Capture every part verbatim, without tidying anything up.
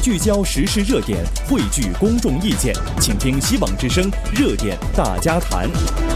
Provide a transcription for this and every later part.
聚焦时事热点，汇聚公众意见，请听希望之声热点大家谈。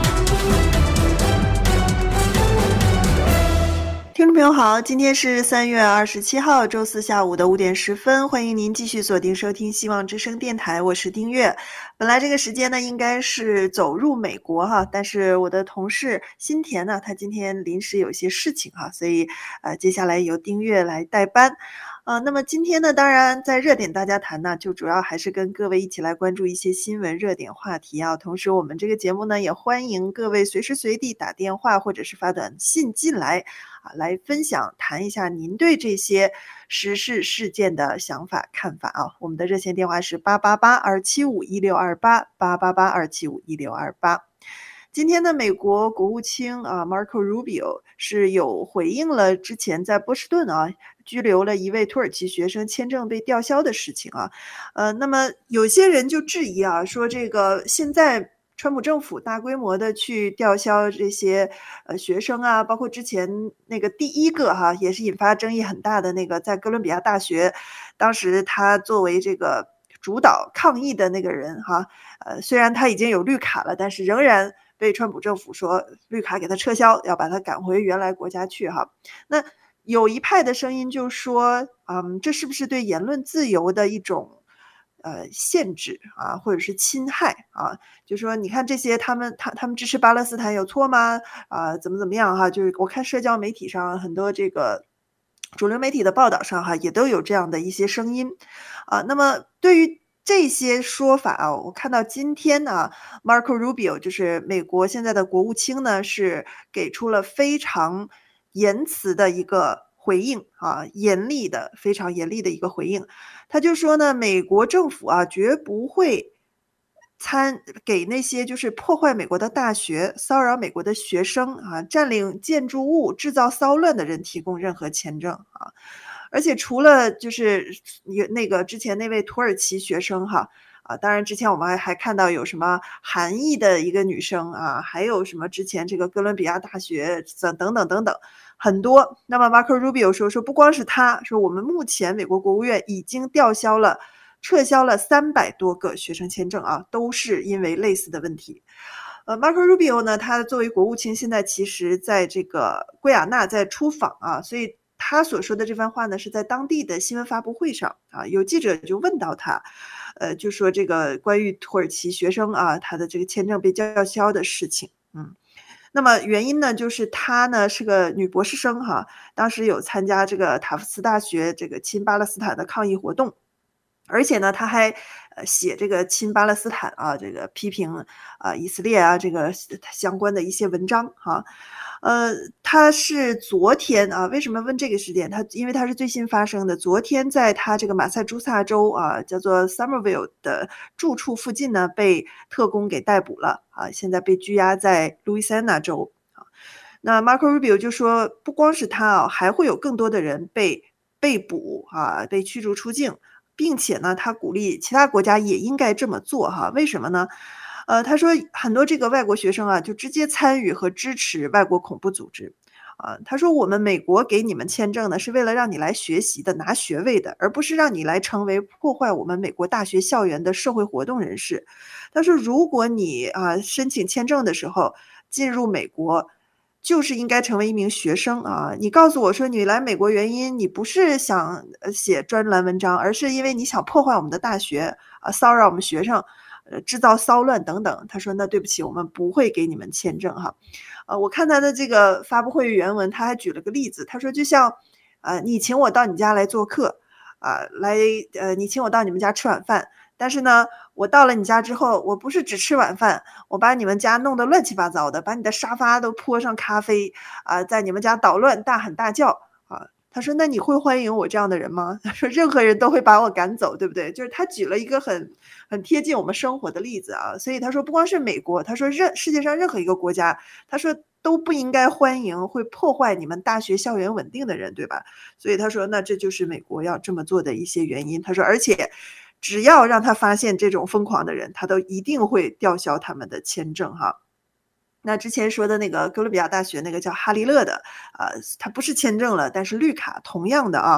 听众朋友好，今天是三月二十七号，周四下午的五点十分，欢迎您继续锁定收听希望之声电台，我是丁月。本来这个时间呢，应该是走入美国哈，但是我的同事新田呢，他今天临时有些事情哈，所以呃，接下来由丁月来代班。呃，那么今天呢，当然在热点大家谈呢，就主要还是跟各位一起来关注一些新闻热点话题啊。同时，我们这个节目呢，也欢迎各位随时随地打电话或者是发短信进来啊，来分享谈一下您对这些时事事件的想法看法啊。我们的热线电话是八八八二七五一六二八八八八二七五一六二八。今天呢，美国国务卿啊 Marco Rubio 是有回应了之前在波士顿啊拘留了一位土耳其学生签证被吊销的事情啊。呃，那么有些人就质疑啊，说这个现在川普政府大规模的去吊销这些呃学生啊，包括之前那个第一个哈、啊，也是引发争议很大的那个在哥伦比亚大学，当时他作为这个主导抗议的那个人哈、啊，呃，虽然他已经有绿卡了，但是仍然被川普政府说绿卡给他撤销，要把他赶回原来国家去哈。那有一派的声音就说，嗯，这是不是对言论自由的一种呃限制啊，或者是侵害啊？就说你看这些他们他他们支持巴勒斯坦有错吗？啊，怎么怎么样哈？就是我看社交媒体上很多这个主流媒体的报道上哈，也都有这样的一些声音啊。那么对于这些说法啊，我看到今天呢 Marco Rubio 就是美国现在的国务卿呢，是给出了非常言辞的一个回应啊，严厉的非常严厉的一个回应。他就说呢，美国政府啊绝不会参给那些就是破坏美国的大学、骚扰美国的学生啊、占领建筑物、制造骚乱的人提供任何签证啊。而且除了就是那个之前那位土耳其学生哈啊，当然之前我们还还看到有什么韩裔的一个女生啊，还有什么之前这个哥伦比亚大学等等等等等很多。那么 Marco Rubio 说说不光是他，说我们目前美国国务院已经吊销了撤销了三百多个学生签证啊，都是因为类似的问题。呃 Marco Rubio 呢，他作为国务卿现在其实在这个圭亚那在出访啊，所以他所说的这番话呢，是在当地的新闻发布会上啊，有记者就问到他，呃，就说这个关于土耳其学生啊，他的这个签证被吊销的事情，嗯，那么原因呢，就是她呢是个女博士生哈，当时有参加这个塔夫茨大学这个亲巴勒斯坦的抗议活动。而且呢，他还呃写这个亲巴勒斯坦啊，这个批评啊以色列啊这个相关的一些文章哈。呃，他是昨天啊，为什么问这个时点？他因为他是最新发生的，昨天在他这个马萨诸塞州啊，叫做 Somerville 的住处附近呢，被特工给逮捕了啊，现在被拘押在路易斯安那州啊。那 Marco Rubio 就说，不光是他啊，还会有更多的人被被捕啊，被驱逐出境。并且呢，他鼓励其他国家也应该这么做哈。为什么呢？呃，他说很多这个外国学生啊，就直接参与和支持外国恐怖组织啊。他说我们美国给你们签证呢，是为了让你来学习的、拿学位的，而不是让你来成为破坏我们美国大学校园的社会活动人士。他说，如果你啊申请签证的时候进入美国，就是应该成为一名学生啊！你告诉我说你来美国原因，你不是想写专栏文章，而是因为你想破坏我们的大学啊，骚扰我们学生，呃，制造骚乱等等。他说：“那对不起，我们不会给你们签证哈。”呃，我看他的这个发布会原文，他还举了个例子，他说就像，呃，你请我到你家来做客，啊、呃，来呃，你请我到你们家吃晚饭。但是呢，我到了你家之后，我不是只吃晚饭，我把你们家弄得乱七八糟的，把你的沙发都泼上咖啡啊、呃，在你们家捣乱，大喊大叫啊。他说：“那你会欢迎我这样的人吗？”他说：“任何人都会把我赶走，对不对？”就是他举了一个很很贴近我们生活的例子啊。所以他说，不光是美国，他说任世界上任何一个国家，他说都不应该欢迎会破坏你们大学校园稳定的人，对吧？所以他说，那这就是美国要这么做的一些原因。他说，而且只要让他发现这种疯狂的人，他都一定会吊销他们的签证哈。那之前说的那个哥伦比亚大学那个叫哈利勒的，呃，他不是签证了，但是绿卡同样的啊，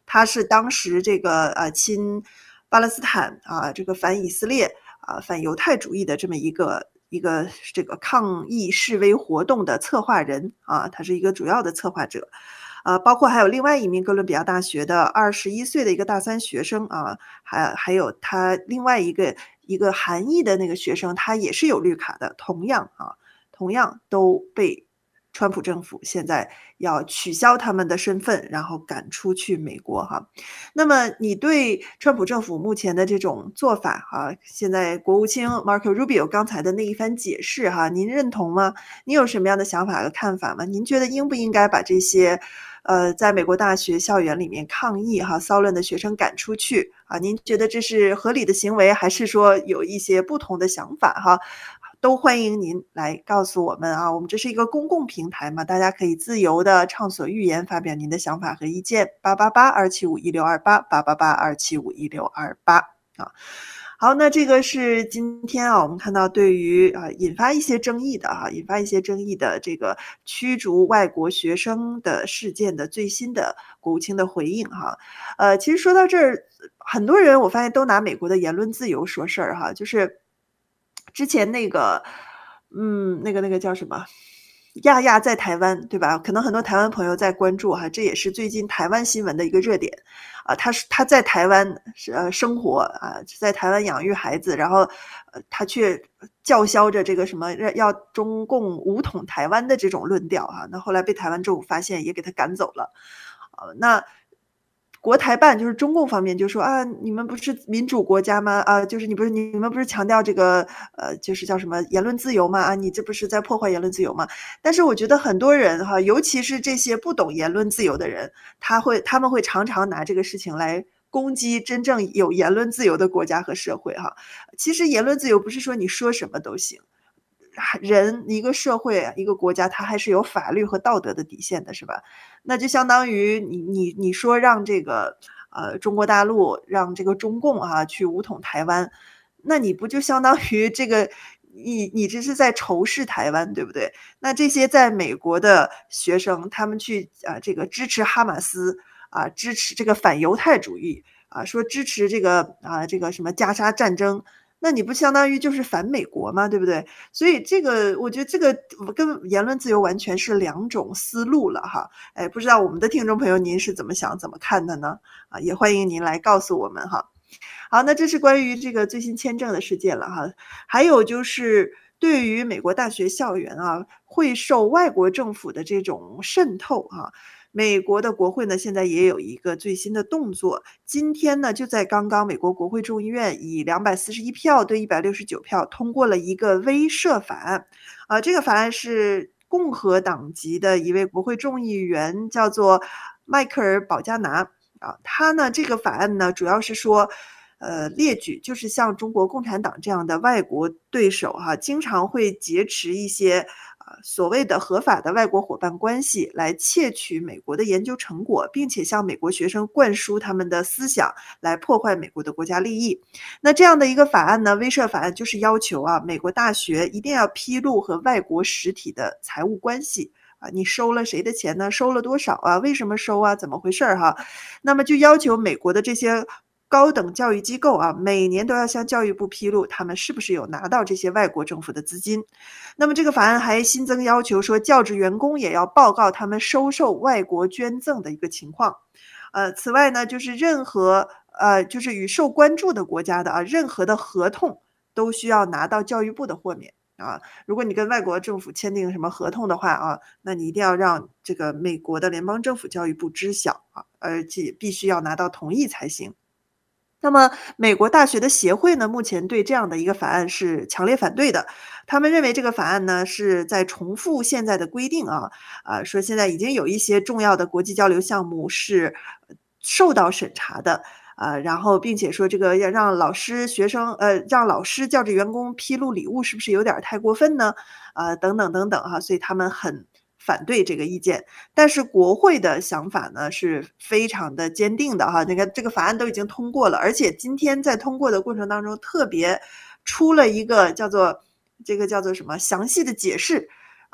他是当时这个呃亲巴勒斯坦啊，这个反以色列啊、反犹太主义的这么一个一个这个抗议示威活动的策划人啊，他是一个主要的策划者。呃，包括还有另外一名哥伦比亚大学的二十一岁的一个大三学生啊，还还有他另外一个一个韩裔的那个学生，他也是有绿卡的，同样啊，同样都被川普政府现在要取消他们的身份，然后赶出去美国哈。那么你对川普政府目前的这种做法哈，现在国务卿 Marco Rubio 刚才的那一番解释哈，您认同吗？您有什么样的想法和看法吗？您觉得应不应该把这些呃，在美国大学校园里面抗议哈骚乱的学生赶出去啊？您觉得这是合理的行为，还是说有一些不同的想法哈？都欢迎您来告诉我们啊！我们这是一个公共平台嘛，大家可以自由的畅所欲言，发表您的想法和意见。八八八二七五一六二八八八八二七五一六二八啊。好，那这个是今天啊，我们看到对于啊引发一些争议的啊，引发一些争议的这个驱逐外国学生的事件的最新的国务卿的回应哈。呃，其实说到这儿，很多人我发现都拿美国的言论自由说事儿哈，就是之前那个，嗯，那个那个叫什么？亚亚在台湾，对吧？可能很多台湾朋友在关注哈，这也是最近台湾新闻的一个热点啊。他是他在台湾呃生活啊，在台湾养育孩子，然后呃他却叫嚣着这个什么要中共武统台湾的这种论调哈。那后来被台湾政府发现，也给他赶走了。呃，那国台办就是中共方面就说啊，你们不是民主国家吗？啊，就是你不是你们不是强调这个呃，就是叫什么言论自由吗？啊，你这不是在破坏言论自由吗？但是我觉得很多人哈，尤其是这些不懂言论自由的人，他会他们会常常拿这个事情来攻击真正有言论自由的国家和社会哈。其实言论自由不是说你说什么都行。人一个社会一个国家，它还是有法律和道德的底线的，是吧？那就相当于你你你说让这个呃中国大陆让这个中共啊去武统台湾，那你不就相当于这个你你这是在仇视台湾，对不对？那这些在美国的学生，他们去啊这个支持哈马斯啊，支持这个反犹太主义啊，说支持这个啊这个什么加沙战争。那你不相当于就是反美国吗？对不对？所以这个我觉得这个跟言论自由完全是两种思路了哈。哎，不知道我们的听众朋友您是怎么想怎么看的呢？啊，也欢迎您来告诉我们哈。好，那这是关于这个最新签证的事件了哈。还有就是对于美国大学校园啊，会受外国政府的这种渗透啊。美国的国会呢，现在也有一个最新的动作。今天呢，就在刚刚，美国国会众议院以两百四十一票对一百六十九票通过了一个威慑法案。啊，这个法案是共和党籍的一位国会众议员，叫做迈克尔·保加拿。啊，他呢，这个法案呢，主要是说，呃，列举就是像中国共产党这样的外国对手哈、啊，经常会劫持一些。所谓的合法的外国伙伴关系来窃取美国的研究成果，并且向美国学生灌输他们的思想，来破坏美国的国家利益。那这样的一个法案呢，威慑法案就是要求啊，美国大学一定要披露和外国实体的财务关系啊，你收了谁的钱呢？收了多少啊？为什么收啊？怎么回事哈？那么就要求美国的这些高等教育机构啊，每年都要向教育部披露他们是不是有拿到这些外国政府的资金。那么这个法案还新增要求说，教职员工也要报告他们收受外国捐赠的一个情况。呃，此外呢，就是任何呃，就是与受关注的国家的啊，任何的合同都需要拿到教育部的豁免啊。如果你跟外国政府签订什么合同的话啊，那你一定要让这个美国的联邦政府教育部知晓啊，而且必须要拿到同意才行。那么美国大学的协会呢，目前对这样的一个法案是强烈反对的。他们认为这个法案呢是在重复现在的规定啊，啊，说现在已经有一些重要的国际交流项目是受到审查的啊，然后并且说这个要让老师、学生呃，让老师、教职员工披露礼物是不是有点太过分呢？啊，等等等等哈，所以他们很反对这个意见。但是国会的想法呢是非常的坚定的哈，那个这个法案都已经通过了，而且今天在通过的过程当中特别出了一个叫做这个叫做什么详细的解释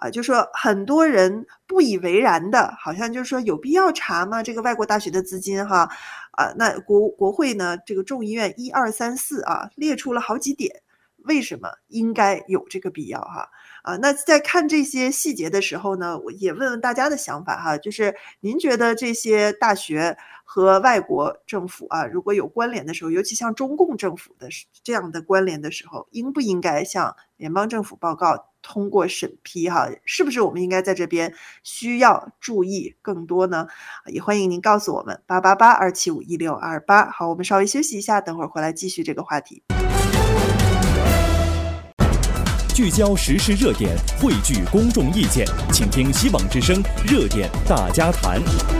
啊，就说很多人不以为然的，好像就是说有必要查吗？这个外国大学的资金哈，啊，那国国会呢，这个众议院一二三四啊，列出了好几点，为什么应该有这个必要哈？啊，那在看这些细节的时候呢，我也问问大家的想法哈，就是您觉得这些大学和外国政府啊，如果有关联的时候，尤其像中共政府的这样的关联的时候，应不应该向联邦政府报告通过审批哈？是不是我们应该在这边需要注意更多呢？也欢迎您告诉我们八八八二七五一六二八。好，我们稍微休息一下，等会儿回来继续这个话题。 聚焦时事热点，汇聚公众意见，请听希望之声热点大家谈。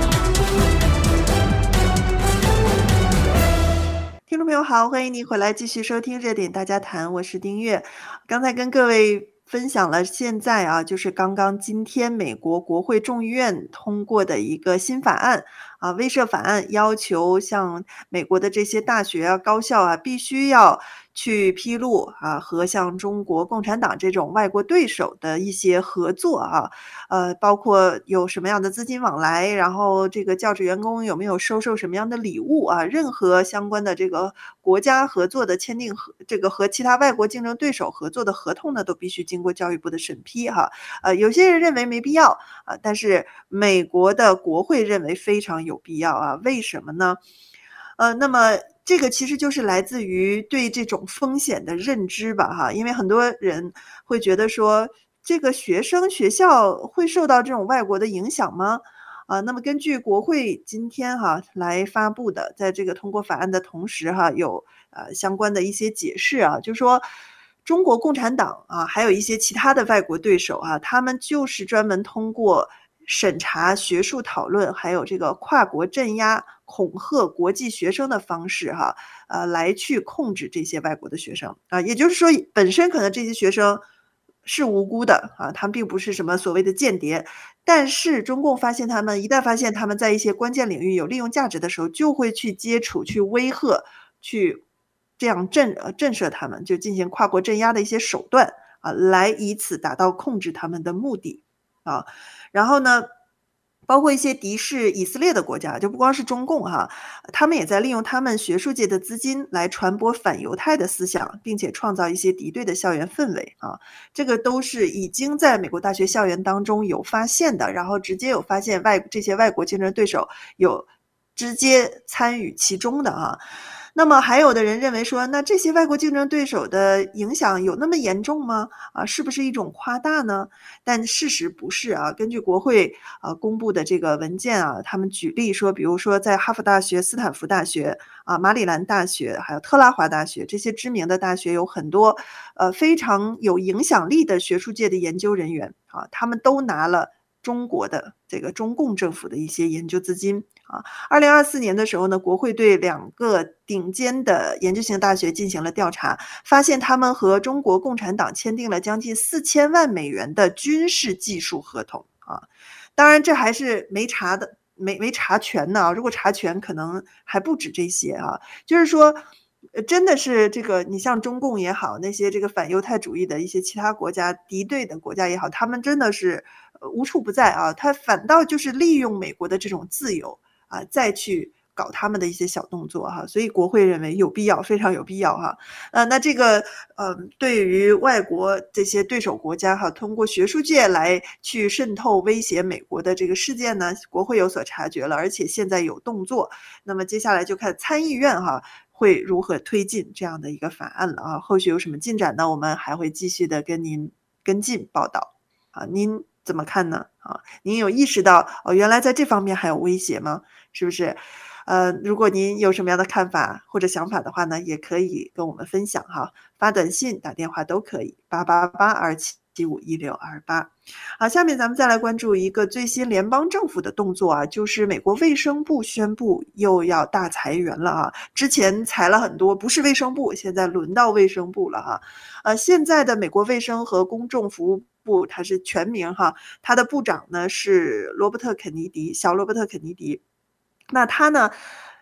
听众朋友好，欢迎您回来继续收听热点大家谈，我是丁月。刚才跟各位分享了现在啊，就是刚刚今天美国国会众议院通过的一个新法案啊，威慑法案，要求像美国的这些大学啊、高校啊，必须要去披露啊和像中国共产党这种外国对手的一些合作啊，呃，包括有什么样的资金往来，然后这个教职员工有没有收受什么样的礼物啊，任何相关的这个国家合作的签订和这个和其他外国竞争对手合作的合同呢，都必须经过教育部的审批哈。呃，有些人认为没必要啊，但是美国的国会认为非常有必要啊，为什么呢？呃，那么这个其实就是来自于对这种风险的认知吧哈，因为很多人会觉得说，这个学生学校会受到这种外国的影响吗？啊，那么根据国会今天哈来发布的，在这个通过法案的同时哈，有呃相关的一些解释啊，就说中国共产党啊，还有一些其他的外国对手啊，他们就是专门通过审查学术讨论，还有这个跨国镇压、恐吓国际学生的方式哈，呃，来去控制这些外国的学生啊。也就是说，本身可能这些学生是无辜的啊，他们并不是什么所谓的间谍，但是中共发现他们一旦发现他们在一些关键领域有利用价值的时候，就会去接触、去威吓、去这样震呃震慑他们，就进行跨国镇压的一些手段啊，来以此达到控制他们的目的啊。然后呢，包括一些敌视以色列的国家，就不光是中共哈，他们也在利用他们学术界的资金来传播反犹太的思想，并且创造一些敌对的校园氛围啊。这个都是已经在美国大学校园当中有发现的，然后直接有发现外这些外国竞争对手有直接参与其中的啊。那么还有的人认为说，那这些外国竞争对手的影响有那么严重吗？啊，是不是一种夸大呢？但事实不是啊。根据国会啊公布的这个文件啊，他们举例说，比如说在哈佛大学、斯坦福大学啊、马里兰大学，还有特拉华大学这些知名的大学，有很多呃非常有影响力的学术界的研究人员啊，他们都拿了中国的这个中共政府的一些研究资金啊。二零二四年的时候呢，国会对两个顶尖的研究型大学进行了调查，发现他们和中国共产党签订了将近四千万美元的军事技术合同啊。当然，这还是没查的，没没查全呢。如果查全，可能还不止这些啊。就是说，呃，真的是这个，你像中共也好，那些这个反犹太主义的一些其他国家敌对的国家也好，他们真的是呃无处不在啊。他反倒就是利用美国的这种自由啊，再去搞他们的一些小动作哈。所以国会认为有必要，非常有必要哈。呃，那这个呃，对于外国这些对手国家哈，通过学术界来去渗透威胁美国的这个事件呢，国会有所察觉了，而且现在有动作。那么接下来就看参议院哈会如何推进这样的一个法案了啊。后续有什么进展呢？我们还会继续的跟您跟进报道啊。您怎么看呢？啊，您有意识到哦，原来在这方面还有威胁吗？是不是？呃，如果您有什么样的看法或者想法的话呢，也可以跟我们分享哈，发短信、打电话都可以，八八八二七五一六二八。好，下面咱们再来关注一个最新联邦政府的动作啊，就是美国卫生部宣布又要大裁员了啊。之前裁了很多，不是卫生部，现在轮到卫生部了哈。呃，现在的美国卫生和公众服务部，它是全名哈，它的部长呢是罗伯特·肯尼迪，小罗伯特·肯尼迪。那他呢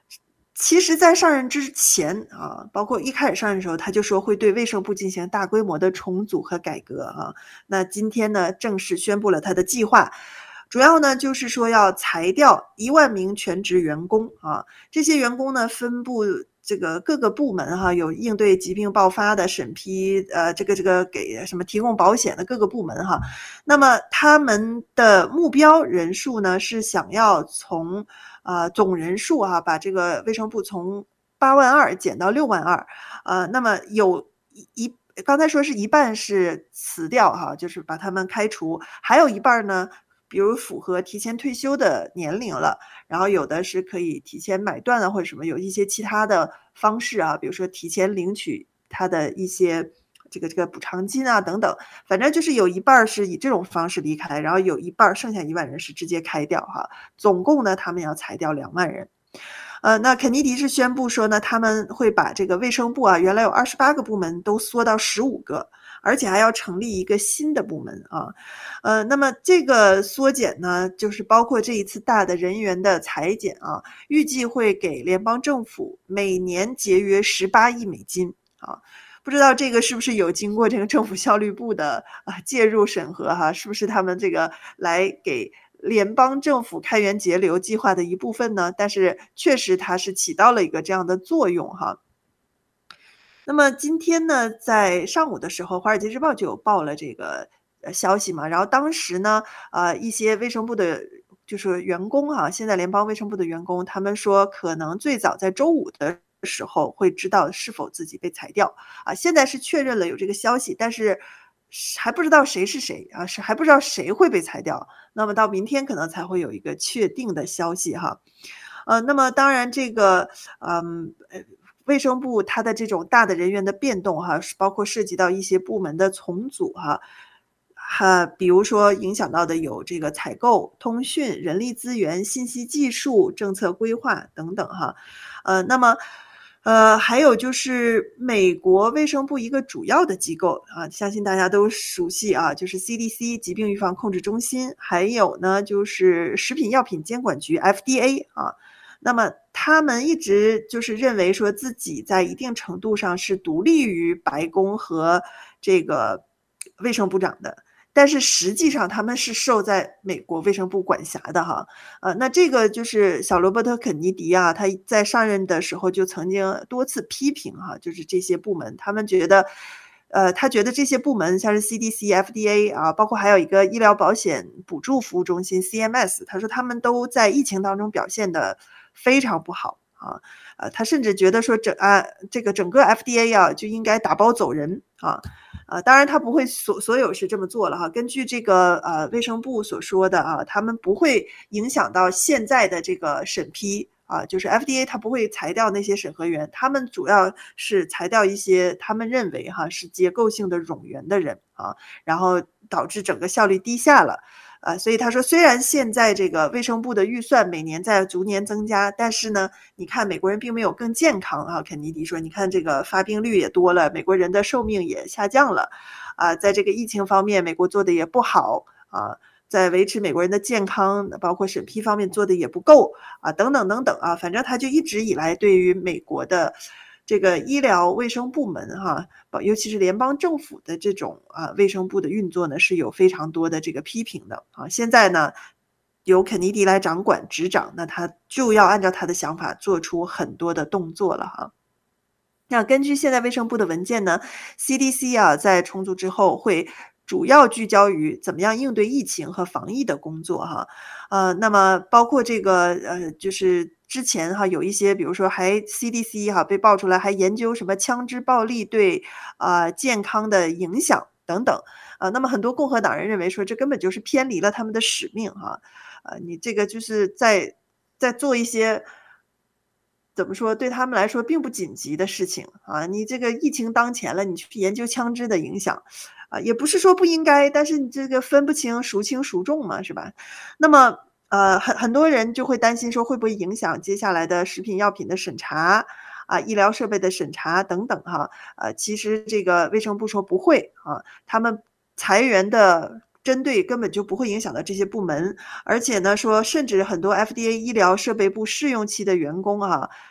其实在上任之前啊，包括一开始上任的时候，他就说会对卫生部进行大规模的重组和改革啊。那今天呢，正式宣布了他的计划，主要呢就是说要裁掉一万名全职员工啊。这些员工呢分布这个各个部门哈、啊，有应对疾病爆发的审批，呃，这个这个给什么提供保险的各个部门哈、啊。那么他们的目标人数呢是想要从呃总人数啊，把这个卫生部从八万二减到六万二，呃，那么有一刚才说是一半是辞掉哈、啊，就是把他们开除，还有一半呢。比如符合提前退休的年龄了，然后有的是可以提前买断啊，或者什么，有一些其他的方式啊，比如说提前领取他的一些这个这个补偿金啊等等，反正就是有一半是以这种方式离开，然后有一半剩下一万人是直接开掉哈。总共呢，他们要裁掉两万人。呃，那肯尼迪是宣布说呢，他们会把这个卫生部啊，原来有二十八个部门都缩到十五个。而且还要成立一个新的部门啊，呃，那么这个缩减呢，就是包括这一次大的人员的裁减啊，预计会给联邦政府每年节约十八亿美金啊。不知道这个是不是有经过这个政府效率部的啊介入审核哈、啊？是不是他们这个来给联邦政府开源节流计划的一部分呢？但是确实它是起到了一个这样的作用哈。那么今天呢，在上午的时候，《华尔街日报》就有报了这个呃消息嘛。然后当时呢，呃，一些卫生部的，就是员工啊，现在联邦卫生部的员工，他们说可能最早在周五的时候会知道是否自己被裁掉啊。现在是确认了有这个消息，但是还不知道谁是谁啊，是还不知道谁会被裁掉。那么到明天可能才会有一个确定的消息哈。呃，那么当然这个，嗯呃。卫生部它的这种大的人员的变动哈，包括涉及到一些部门的重组哈，哈，比如说影响到的有这个采购、通讯、人力资源、信息技术、政策规划等等哈，呃，那么呃，还有就是美国卫生部一个主要的机构啊，相信大家都熟悉啊，就是 C D C 疾病预防控制中心，还有呢就是食品药品监管局 F D A 啊。那么他们一直就是认为说自己在一定程度上是独立于白宫和这个卫生部长的，但是实际上他们是受在美国卫生部管辖的哈。呃，那这个就是小罗伯特·肯尼迪啊，他在上任的时候就曾经多次批评哈，就是这些部门，他们觉得。呃，他觉得这些部门像是 C D C、F D A 啊，包括还有一个医疗保险补助服务中心 C M S， 他说他们都在疫情当中表现的非常不好啊。呃，他甚至觉得说整啊这个整个 F D A 啊就应该打包走人啊。呃，当然他不会所所有是这么做了哈。根据这个呃卫生部所说的啊，他们不会影响到现在的这个审批。啊，就是 F D A 它不会裁掉那些审核员，他们主要是裁掉一些他们认为哈是结构性的冗员的人啊，然后导致整个效率低下了。呃，所以他说，虽然现在这个卫生部的预算每年在逐年增加，但是呢，你看美国人并没有更健康啊。肯尼迪说，你看这个发病率也多了，美国人的寿命也下降了，啊，在这个疫情方面，美国做的也不好啊。在维持美国人的健康，包括审批方面做的也不够啊，等等等等啊，反正他就一直以来对于美国的这个医疗卫生部门哈、啊，尤其是联邦政府的这种啊卫生部的运作呢，是有非常多的这个批评的啊。现在呢，由肯尼迪来掌管执掌，那他就要按照他的想法做出很多的动作了哈。那根据现在卫生部的文件呢 ，C D C 啊在重组之后会。主要聚焦于怎么样应对疫情和防疫的工作哈，呃，那么包括这个呃，就是之前哈有一些，比如说还 C D C 哈被爆出来还研究什么枪支暴力对啊、呃、健康的影响等等，呃，那么很多共和党人认为说这根本就是偏离了他们的使命哈，呃，你这个就是在在做一些。怎么说？对他们来说并不紧急的事情啊！你这个疫情当前了，你去研究枪支的影响，啊，也不是说不应该，但是你这个分不清孰轻孰重嘛，是吧？那么，呃，很很多人就会担心说，会不会影响接下来的食品药品的审查啊、医疗设备的审查等等哈？呃，其实这个卫生部说不会啊，他们裁员的。针对根本就不会影响到这些部门，而且呢说，甚至很多 F D A 医疗设备部试用期的员工啊，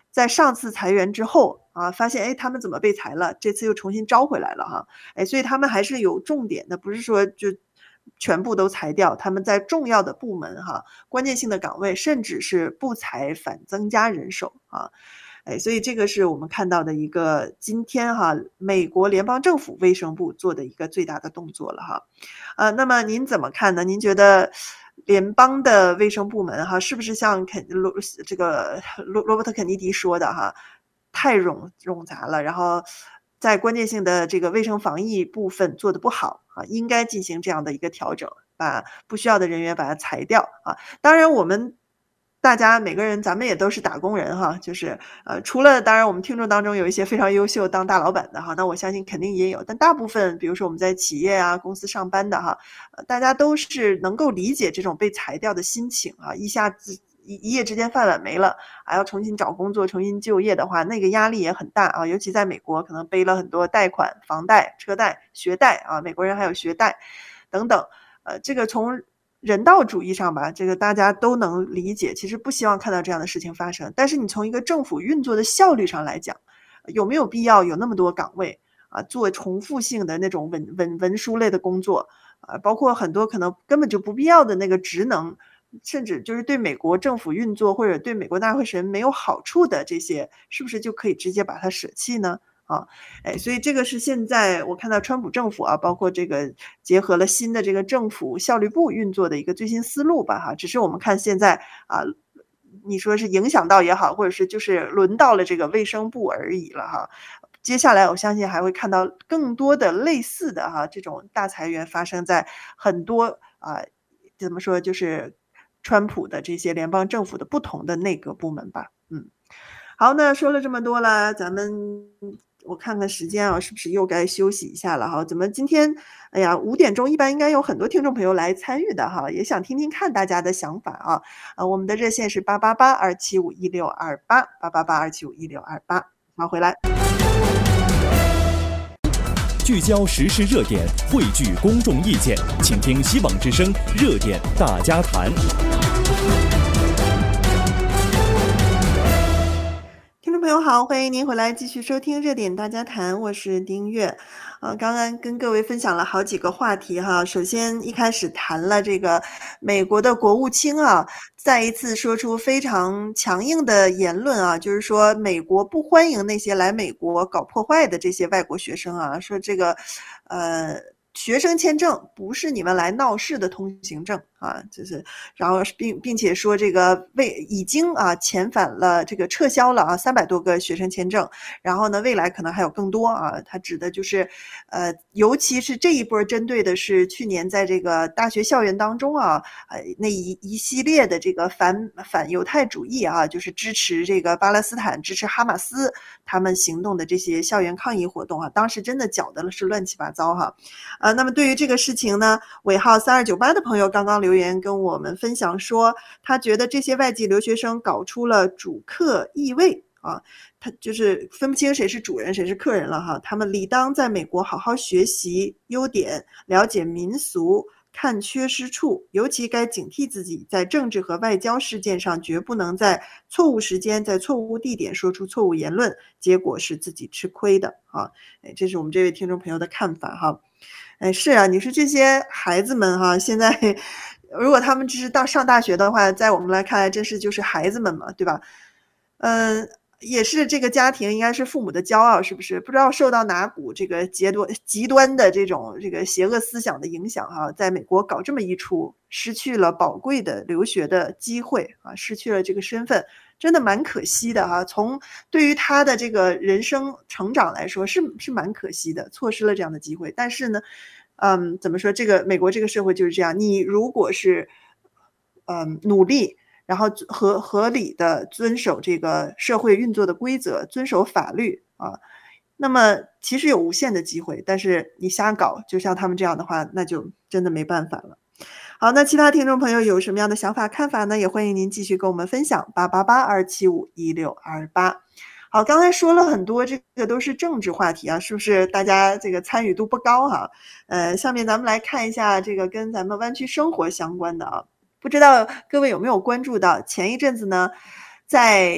在上次裁员之后啊，发现哎他们怎么被裁了，这次又重新招回来了哈，哎，所以他们还是有重点的，不是说就全部都裁掉，他们在重要的部门哈，关键性的岗位，甚至是不裁反增加人手啊。哎，所以这个是我们看到的一个今天哈，美国联邦政府卫生部做的一个最大的动作了哈。呃，那么您怎么看呢？您觉得联邦的卫生部门哈，是不是像肯罗这个罗罗伯特肯尼迪说的哈，太冗冗杂了，然后在关键性的这个卫生防疫部分做得不好啊，应该进行这样的一个调整，把不需要的人员把它裁掉啊。当然我们大家每个人咱们也都是打工人哈，就是呃，除了当然我们听众当中有一些非常优秀当大老板的哈，那我相信肯定也有，但大部分比如说我们在企业啊公司上班的哈，呃，大家都是能够理解这种被裁掉的心情啊，一下子一一夜之间饭碗没了，还要重新找工作重新就业的话，那个压力也很大啊，尤其在美国可能背了很多贷款、房贷、车贷、学贷啊，美国人还有学贷等等，呃，这个从人道主义上吧，这个大家都能理解，其实不希望看到这样的事情发生。但是你从一个政府运作的效率上来讲，有没有必要有那么多岗位啊，做重复性的那种文文文书类的工作啊，包括很多可能根本就不必要的那个职能，甚至就是对美国政府运作或者对美国纳税人没有好处的这些，是不是就可以直接把它舍弃呢？啊，哎，所以这个是现在我看到川普政府啊，包括这个结合了新的这个政府效率部运作的一个最新思路吧哈。只是我们看现在啊，你说是影响到也好，或者是就是轮到了这个卫生部而已了哈。接下来我相信还会看到更多的类似的哈，这种大裁员发生在很多啊，怎么说就是川普的这些联邦政府的不同的内阁部门吧。嗯，好，那说了这么多了，咱们我看看时间啊，是不是又该休息一下了哈？怎么今天，哎呀，五点钟一般应该有很多听众朋友来参与的哈，也想听听看大家的想法啊。呃，我们的热线是八八八二七五一六二八八八八二七五一六二八，好，回来。 聚焦时事热点，汇聚公众意见，请听希望之声热点大家谈。 听众朋友好，欢迎您回来继续收听热点大家谈，我是丁月。呃，刚刚跟各位分享了好几个话题哈。首先一开始谈了这个美国的国务卿啊，再一次说出非常强硬的言论啊，就是说美国不欢迎那些来美国搞破坏的这些外国学生啊，说这个呃学生签证不是你们来闹事的通行证啊，就是然后并并且说这个未已经啊遣返了这个撤销了啊三百多个学生签证，然后呢未来可能还有更多啊，他指的就是呃尤其是这一波针对的是去年在这个大学校园当中啊呃那一一系列的这个反反犹太主义啊，就是支持这个巴勒斯坦支持哈马斯他们行动的这些校园抗议活动啊，当时真的搅的是乱七八糟哈。呃，那么对于这个事情呢，尾号三二九八的朋友刚刚留言跟我们分享说，他觉得这些外籍留学生搞出了主客意味啊，他就是分不清谁是主人谁是客人了哈。他们理当在美国好好学习优点，了解民俗，看缺失处，尤其该警惕自己在政治和外交事件上绝不能在错误时间在错误地点说出错误言论，结果是自己吃亏的啊。哎，这是我们这位听众朋友的看法哈。哎，是啊，你说这些孩子们哈，现在如果他们只是到上大学的话，在我们来看来，真是就是孩子们嘛，对吧？嗯，也是这个家庭应该是父母的骄傲，是不是？不知道受到哪股这个极端极端的这种这个邪恶思想的影响哈，在美国搞这么一出，失去了宝贵的留学的机会啊，失去了这个身份，真的蛮可惜的哈。从对于他的这个人生成长来说，是是蛮可惜的，错失了这样的机会。但是呢，嗯，怎么说？这个美国这个社会就是这样，你如果是嗯努力。然后合合理的遵守这个社会运作的规则，遵守法律啊，那么其实有无限的机会，但是你瞎搞，就像他们这样的话，那就真的没办法了。好，那其他听众朋友有什么样的想法看法呢？也欢迎您继续跟我们分享，八八八二七五一六二八。好，刚才说了很多，这个都是政治话题啊，是不是大家这个参与度不高哈？呃，下面咱们来看一下这个跟咱们湾区生活相关的啊。不知道各位有没有关注到前一阵子呢，在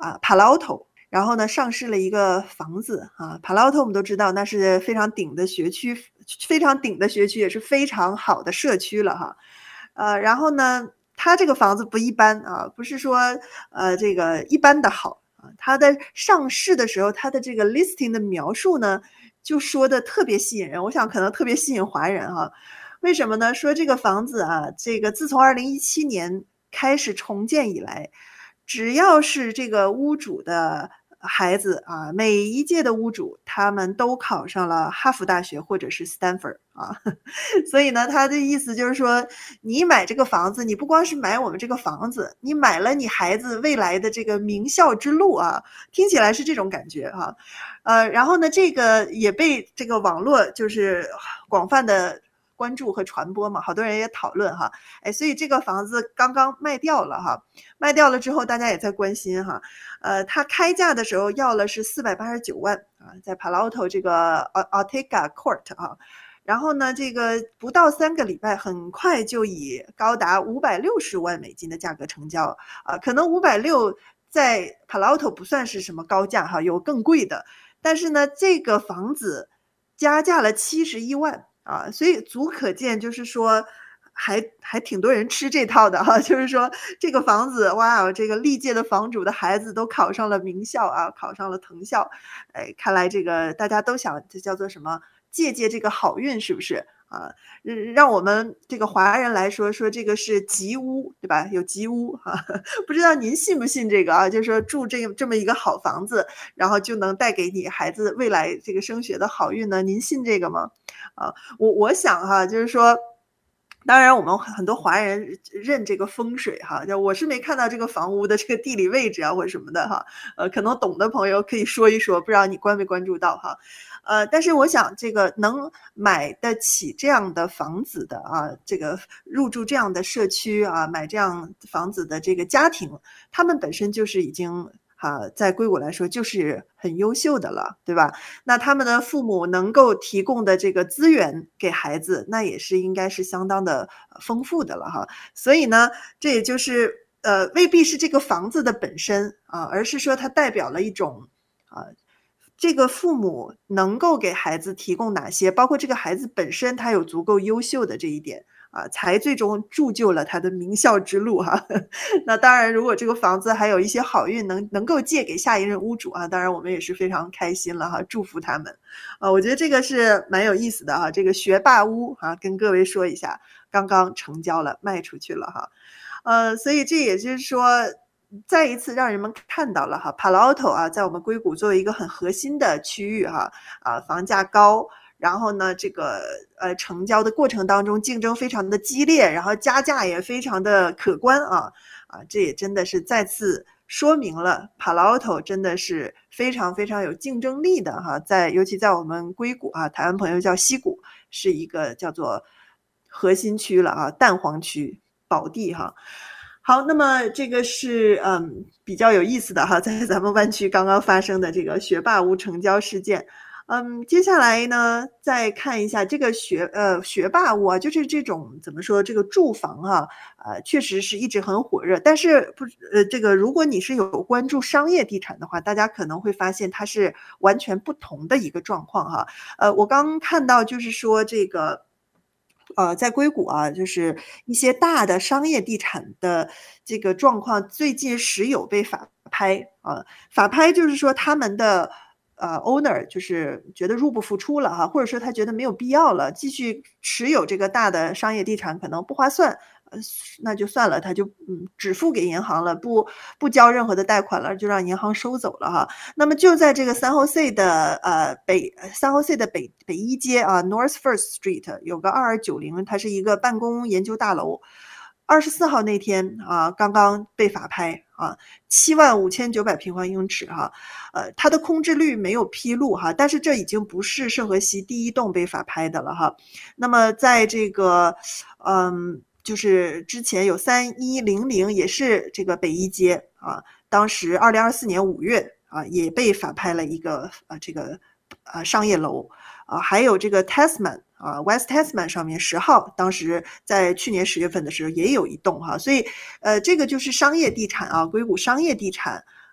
啊 Palo Alto， 然后呢上市了一个房子啊 Palo Alto 我们都知道那是非常顶的学区，非常顶的学区，也是非常好的社区了哈。呃，然后呢，它这个房子不一般啊，不是说呃这个一般的好啊，它的上市的时候，它的这个 listing 的描述呢，就说的特别吸引人，我想可能特别吸引华人哈。为什么呢？说这个房子啊，这个自从二零一七年开始重建以来，只要是这个屋主的孩子啊，每一届的屋主他们都考上了哈佛大学或者是 Stanford 啊，所以呢，他的意思就是说，你买这个房子，你不光是买我们这个房子，你买了你孩子未来的这个名校之路啊，听起来是这种感觉哈。呃，然后呢，这个也被这个网络就是广泛的关注和传播嘛，好多人也讨论哈，哎，所以这个房子刚刚卖掉了哈，卖掉了之后，大家也在关心哈，呃，它开价的时候要了是四百八十九万啊，在 Palo Alto 这个 Ortega Court 啊，然后呢，这个不到三个礼拜，很快就以高达五百六十万美金的价格成交啊，可能五百六十在 Palo Alto 不算是什么高价哈，有更贵的，但是呢，这个房子加价了七十一万。啊，所以足可见，就是说，还还挺多人吃这套的哈。就是说，这个房子，哇，这个历届的房主的孩子都考上了名校啊，考上了藤校，哎，看来这个大家都想，这叫做什么？借借这个好运，是不是啊？让我们这个华人来说，说这个是吉屋，对吧？有吉屋哈、啊，不知道您信不信这个啊？就是说住这这么一个好房子，然后就能带给你孩子未来这个升学的好运呢？您信这个吗？啊，我我想哈，就是说，当然我们很多华人认这个风水哈，就我是没看到这个房屋的这个地理位置啊或者什么的哈，呃，可能懂的朋友可以说一说，不知道你关没关注到哈。呃，但是我想这个能买得起这样的房子的啊，这个入住这样的社区啊，买这样房子的这个家庭，他们本身就是已经啊，在硅谷来说就是很优秀的了，对吧？那他们的父母能够提供的这个资源给孩子，那也是应该是相当的丰富的了哈。所以呢，这也就是呃，未必是这个房子的本身啊，而是说它代表了一种啊。这个父母能够给孩子提供哪些，包括这个孩子本身他有足够优秀的这一点啊，才最终铸就了他的名校之路哈。那当然，如果这个房子还有一些好运能能够借给下一任屋主啊，当然我们也是非常开心了哈，祝福他们。啊，我觉得这个是蛮有意思的哈，这个学霸屋啊，跟各位说一下，刚刚成交了，卖出去了哈。呃，所以这也就是说。再一次让人们看到了哈 Palo Alto 啊，在我们硅谷作为一个很核心的区域哈，啊，房价高，然后呢，这个呃成交的过程当中竞争非常的激烈，然后加价也非常的可观啊，啊，这也真的是再次说明了 Palo Alto 真的是非常非常有竞争力的哈，在尤其在我们硅谷啊，台湾朋友叫西谷，是一个叫做核心区了啊，蛋黄区宝地哈。好，那么这个是嗯比较有意思的哈，在咱们湾区刚刚发生的这个学霸屋成交事件。嗯，接下来呢，再看一下这个学呃学霸屋啊，就是这种怎么说这个住房哈、啊，呃，确实是一直很火热。但是不呃，这个如果你是有关注商业地产的话，大家可能会发现它是完全不同的一个状况哈。呃，我刚看到就是说这个。呃，在硅谷啊，就是一些大的商业地产的这个状况，最近时有被法拍啊。法拍就是说他们的呃 owner 就是觉得入不敷出了哈，或者说他觉得没有必要了，继续持有这个大的商业地产可能不划算，呃，那就算了，他就嗯只付给银行了，不不交任何的贷款了，就让银行收走了哈。那么就在这个三 Jose 的呃北三 Jose 的北北一街啊 ，North First Street 有个二二九零，它是一个办公研究大楼。二十四号那天啊，刚刚被法拍啊，七万五千九百平方英尺哈，呃，它的空置率没有披露哈，但是这已经不是圣荷西第一栋被法拍的了哈。那么在这个嗯。就是之前有三一零零也是这个北一街啊，当时二零二四年五月啊也被法拍了一个啊这个啊商业楼啊，还有这个 Tasman 啊 West Tasman 上面十号，当时在去年十月份的时候也有一栋哈，所以呃这个就是商业地产啊，硅谷商业地产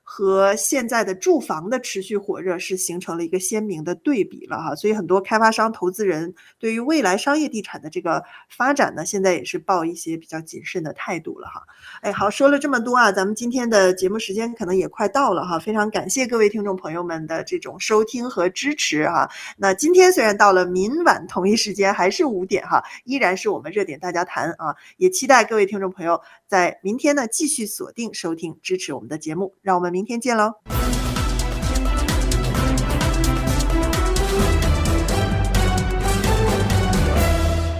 和现在的住房的持续火热是形成了一个鲜明的对比了哈，所以很多开发商、投资人对于未来商业地产的这个发展呢，现在也是抱一些比较谨慎的态度了哈。哎，好，说了这么多啊，咱们今天的节目时间可能也快到了哈，非常感谢各位听众朋友们的这种收听和支持哈。那今天虽然到了明晚同一时间还是五点哈，依然是我们热点大家谈啊，也期待各位听众朋友在明天呢继续锁定收听支持我们的节目，让我们明天见喽。